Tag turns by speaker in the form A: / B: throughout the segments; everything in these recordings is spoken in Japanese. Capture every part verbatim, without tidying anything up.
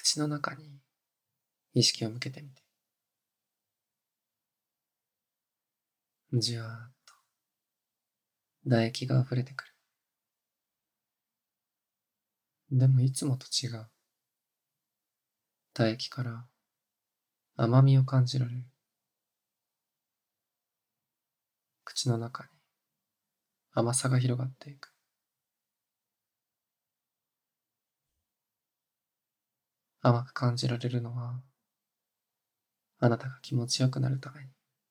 A: 口の中に意識を向けてみて。じわーっと唾液が溢れてくる。でもいつもと違う。唾液から甘みを感じられる。口の中に甘さが広がっていく。甘く感じられるのは、あなたが気持ちよくなるために、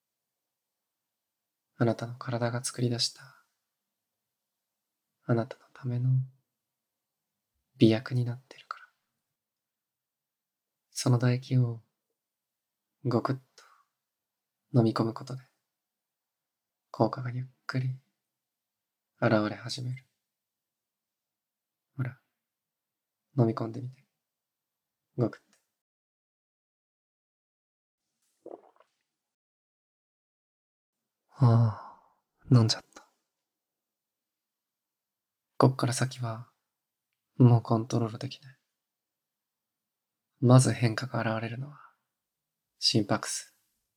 A: あなたの体が作り出した、あなたのための美薬になっているから。その唾液をごくっと飲み込むことで、効果がゆっくり現れ始める。ほら、飲み込んでみて。ごくって。ああ、飲んじゃった。こっから先は、もうコントロールできない。まず変化が現れるのは、心拍数。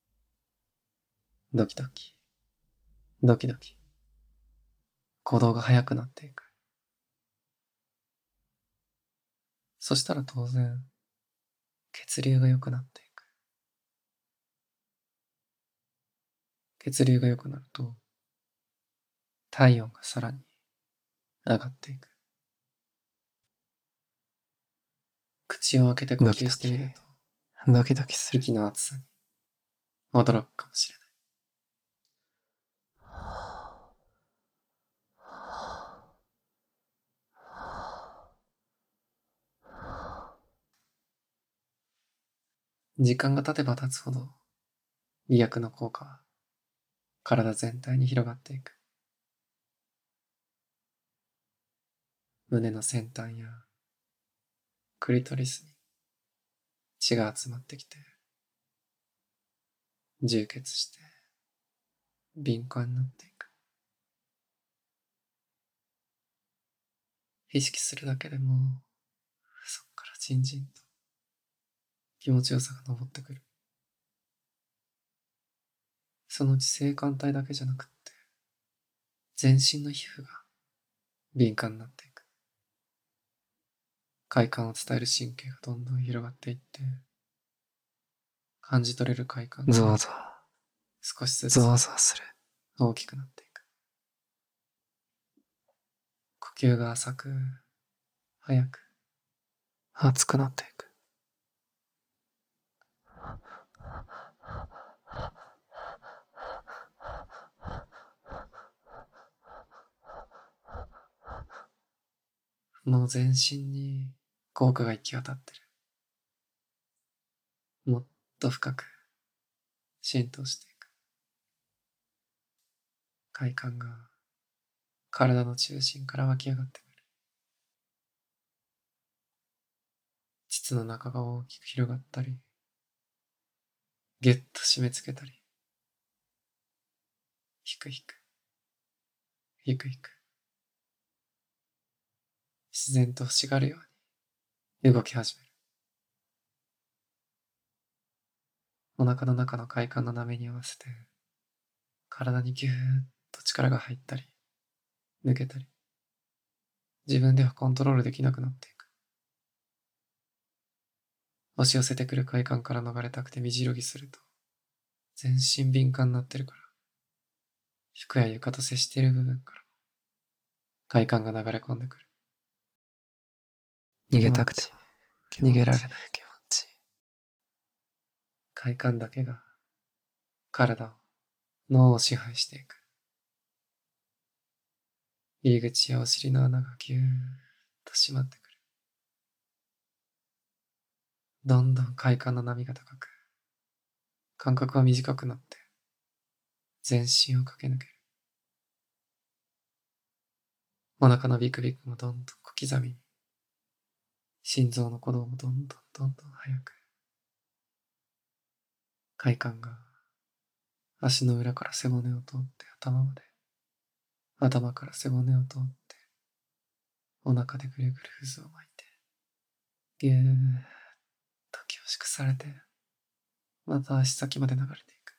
A: ドキドキ。ドキドキ。鼓動が速くなっていく。そしたら当然、血流が良くなっていく。血流が良くなると、体温がさらに上がっていく。口を開けて呼吸してみると、
B: ドキドキする。
A: 息の厚さに驚くかもしれない。時間が経てば経つほど、美薬の効果は体全体に広がっていく。胸の先端やクリトリスに血が集まってきて、充血して敏感になっていく。意識するだけでも、そっからじんじんと気持ちよさが昇ってくる。そのうち性感帯だけじゃなくって、全身の皮膚が敏感になっていく。快感を伝える神経がどんどん広がっていって、感じ取れる快感が
B: ゾワゾワ。
A: 少しずつ
B: ゾワゾワする。
A: 大きくなっていく。呼吸が浅く、早く、
B: 熱くなっていく。
A: もう全身に効果が行き渡ってる。もっと深く浸透していく。快感が体の中心から湧き上がってくる。膣の中が大きく広がったり、ぎゅっと締め付けたり、ひくひく、ひくひく。自然と欲しがるように動き始める。お腹の中の快感の波に合わせて、体にぎゅーっと力が入ったり、抜けたり、自分ではコントロールできなくなっていく。押し寄せてくる快感から逃れたくて身じろぎすると、全身敏感になってるから、服や床と接している部分から、快感が流れ込んでくる。
B: 逃げたくて、逃げられない気持ち。
A: 快感だけが、体を、脳を支配していく。入り口やお尻の穴がぎゅーっと閉まってくる。どんどん快感の波が高く、間隔は短くなって、全身を駆け抜ける。お腹のビクビクもどんどん小刻みに、心臓の鼓動もどんどんどんどん速く、快感が足の裏から背骨を通って頭まで、頭から背骨を通って、お腹でぐるぐる渦を巻いて、ぎゅーっしくされて、また足先まで流れていく。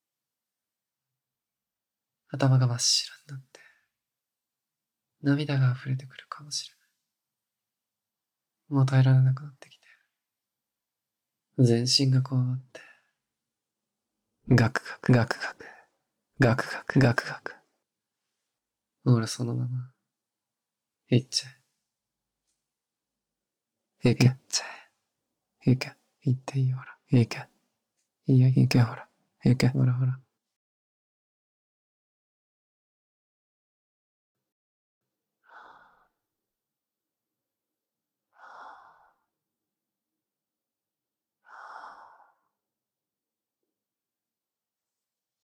A: 頭が真っ白になって、涙が溢れてくるかもしれない。もう耐えられなくなってきて、全身がこわばって、ガクガクガクガク、ガクガクガクガク。俺そのまま、行っちゃえ。行け。行っちゃえ。行け。行っていいよ、ほら。行け。いいよ、行け、ほら。行け。ほらほら。